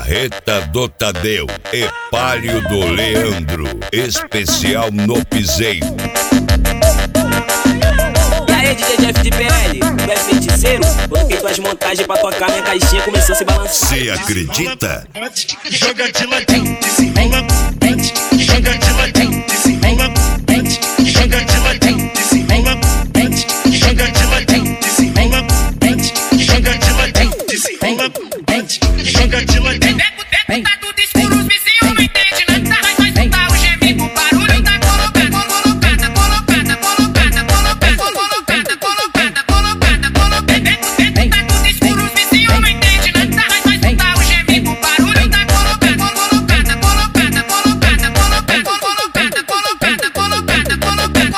Marreta do Tadeu e Palio do Leandro, especial no piseiro. E aí, DJ Jeff de PL, tu é feiticeiro? Coloquei tuas montagens pra tocar, minha caixinha começou a se balançar. Cê acredita? Joga de ladinho, desenrola, joga de ladinho, desenrola, joga de ladinho, desenrola, joga de ladinho, desenrola, joga de ladinho, desenrola, joga de ladinho. Tá tudo escuro, os vizinhos não entendem nada. Mas vai escutar o gemido, o barulho da colocada, colocada, colocada, colocada, colocada, colocada, colocada, colocada, colocada. Tá tudo escuro, os vizinhos não entendem nada. Mas vai escutar o gemido, o barulho da colocada, colocada, colocada, colocada, colocada, colocada, colocada, colocada, colocada, colocada, colocada, colocada, colocada, colocada, colocada, colocada,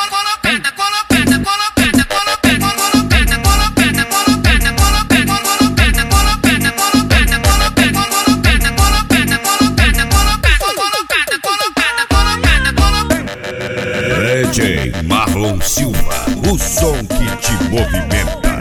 DJ Marlon Silva, o som que te movimenta.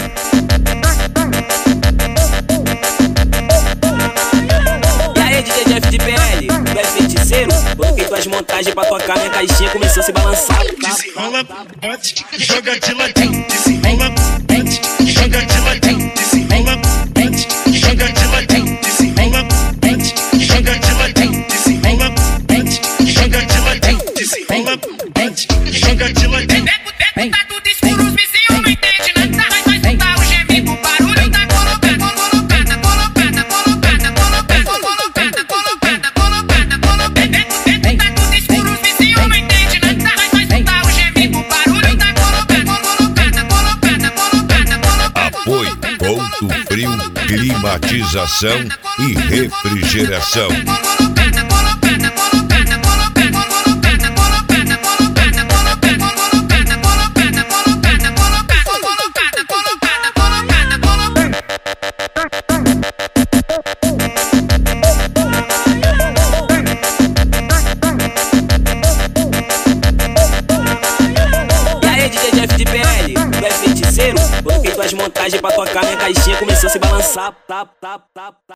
E aí, DJ Jeff de PL, tu é feiticeiro? Coloquei tuas montagens pra tocar, minha caixinha começou a se balançar. Desenrola, joga de ladinho, desenrola, joga de ladinho, desenrola, joga de ladinho, desenrola, joga de ladinho, desenrola, joga de ladinho, desenrola, joga de ladinho. tá tudo escuro, os vizinhos não entendem nada. Mas vai escutar o gemido, o barulho da colocada, colocada, colocada, colocada, colocada, colocada, colocada, colocada, colocada. Tá tudo escuro, os vizinhos não entendem nada. Mas vai escutar o gemido, o barulho da colocada, colocada, colocada, colocada, colocada. Apoio Ponto Frio, climatização e refrigeração. E aí, DJ Jeff de PL, tu é feiticeiro? Coloquei tuas montagens pra tocar, minha caixinha começou a se balançar.